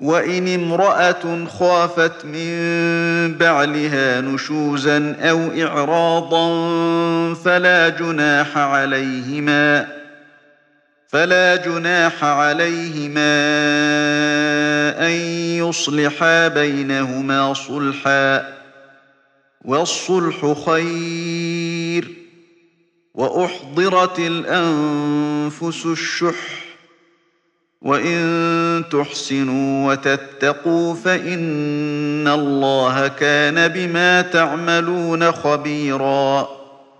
وإن امرأة خافت من بعلها نشوزا أو إعراضا فلا جناح عليهما أن يصلحا بينهما صلحا، والصلح خير. وأحضرت الأنفس الشح، وإن تحسنوا وتتقوا فإن الله كان بما تعملون خبيرا.